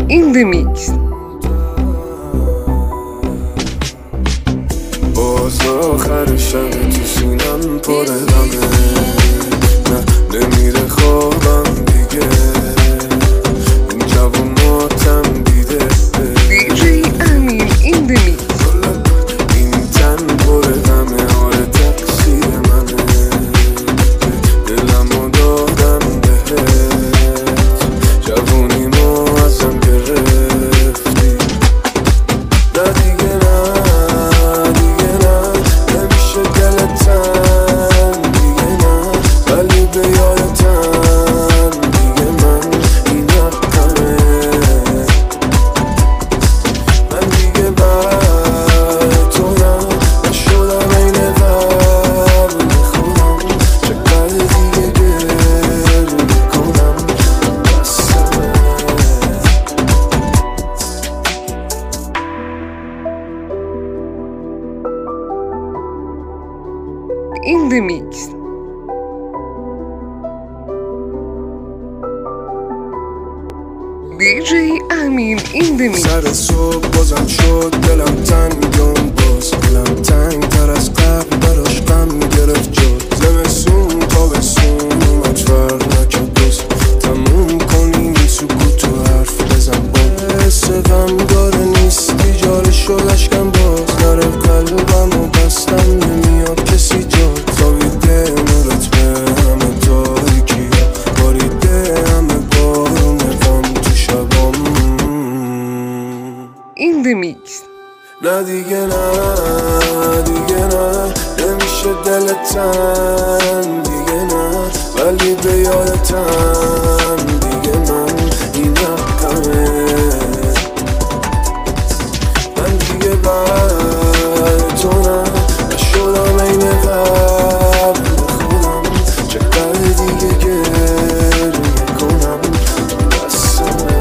in the mix. باز آخر شب تو سینم پر غمه، نه نمیره خوابم دیگه، این جوون ماتم دیده. DJ امین in the mix. این تن پر غمه، آره تقصیر منه، دلمو دادم بهت، جوونیمو ازم گرفتی. نه دیگه نه دیگه نه، نمیشه دلت تن دیگه نه، ولی به یادتم دیگه من این حقمه. من دیگه بر تو نشدم این قبل خودم، چقدر دیگه گریه کنم بسمه. In the mix. DJ امین in the mix. سر صبح بازم شد دلم تنگم، باز دلم تنگ تر از قبل، براش غم گرفت جد. زمستون تابستون اومد فرق نکرد، دوست تموم کنیم این سکوت و حرف بزن با حس غم داره نیستی، جاره شد اشکم باز نره قلبم و بستم، نمیاد کسی جاد. خوابیده نورت به همه تاریکی، باریده همه بارون غم تو شبام. In the mix. نه دیگه نه دیگه نه، نمیشه دلت تن دیگه نه، ولی به یادتم دیگه من این حقمه. من دیگه بر تو نشدم این قبل خودم، چقدر دیگه گریه کنم بسمه.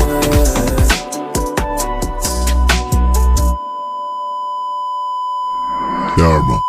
Dharma.